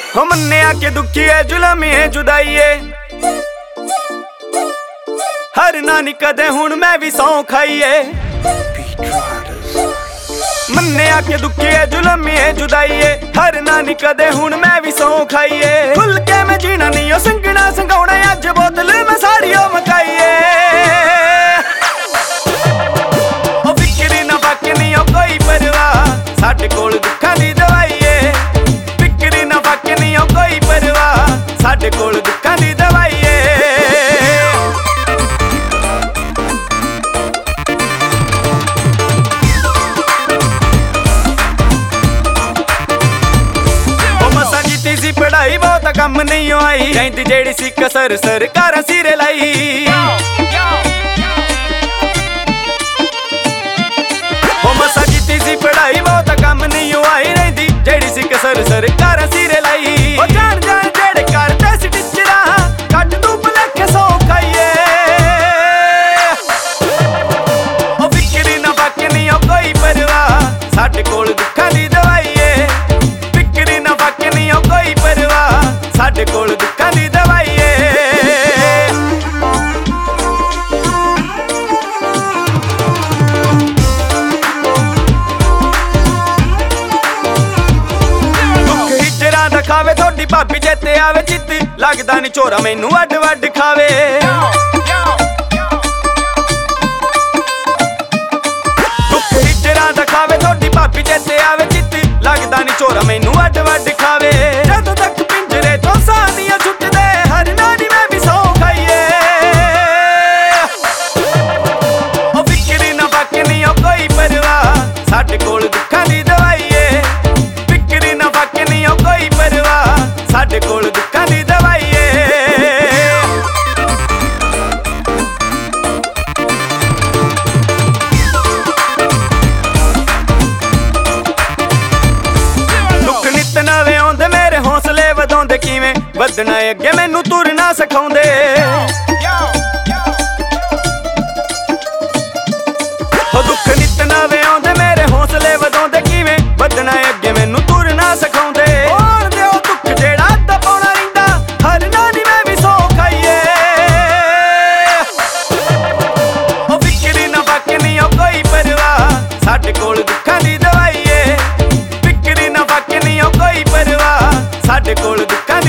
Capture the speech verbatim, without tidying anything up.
हो मन्ने के दुखी है जुलमी है जुदाई है हर नानी कदे हुण मैं भी सौ खाईए मन्ने के दुखी है जुलमी है जुदाई है हर नानी कदे हुण मैं भी सौ खाईए खुल के मैं जीना नहीं ओ संगना संगाउणा अज बोतल मैं सारी ओ मकाईए ओ फिक्री ना बाकी नहीं ओ कोई परवाह साडे कोल दुखां दी दवाई है फिक्री ना बाकी नहीं ओ कोई परवाह साडे कोल दुखां दी दवाई है पढ़ाई बहुत कम नहीं आई कहती जेड़ी सी कसर सरकार सिरे लाई हो मसा जीती सी पढ़ाई बहुत कम नहीं आई रहती जेड़ी सी कसर सरकार सिरे लाई हो जान जान जेड़े करते सी टीचरा कट तू भलेखे सौ खाईए ओ फिक्री ना बाकी नहीं ओ कोई परवाह साडे कोल दुखां दी दवाई है फिक्री ना बाकी नहीं ओ कोई परवाह साडे कोल दुखां दी दवाई है दुख हिजरा दा खावे थोड़ी भाभी चेते आवे चित लगदा नहीं चोरा मैनू अड वड खावे दुख हिजरा दा खावे थोड़ी भाभी चेते आवे चित लगदा नहीं चोरा मैनू अड वड खावे जदों तक पिंजरे तो सानियां छुटदे हर नानी मैं भी सौ खाईए ओ फिक्री ना बाकी नहीं ओ कोई परवाह साडे कोल दुखां दी दवाई है फिक्री ना बाकी नहीं ओ कोई परवाह साडे कोल दुखां दी दवाई है ਵਧਾਉਂਦੇ ਕਿਵੇਂ ਵਧਣਾ ਅੱਗੇ ਮੈਨੂੰ ਤੁਰਨਾ ਸਿਖਾਉਂਦੇ ਹੋ ਦੁੱਖ ਨਿਤ ਨਵੇਂ ਆਉਂਦੇ ਮੇਰੇ ਹੌਸਲੇ ਵਧਾਉਂਦੇ ਕਿਵੇਂ ਵਧਣਾ ਅੱਗੇ ਮੈਨੂੰ ਤੁਰਨਾ ਸਿਖਾਉਂਦੇ ਹੋਰ ਦਿਓ ਦੁੱਖ ਜਿਹੜਾ ਦਬਾਉਣਾ ਰਹਿੰਦਾ ਹਰ ਨਾਨੀ ਮੈਂ ਵੀ ਸੌ ਖਾਈਏ ਹੋ ਫਿਕਰੀ ਨਾ ਬਾਕੀ ਨਹੀਂ ਉਹ ਕੋਈ ਪਰਵਾਹ ਸਾਡੇ ਕੋਲ ਦੁੱਖਾਂ ਦੀ ਦਵਾਈ ਏ ਫਿਕਰੀ ਨਾ ਬਾਕੀ ਨਹੀਂ ਉਹ ਕੋਈ ਪਰਵਾਹ साडे कोल दुखां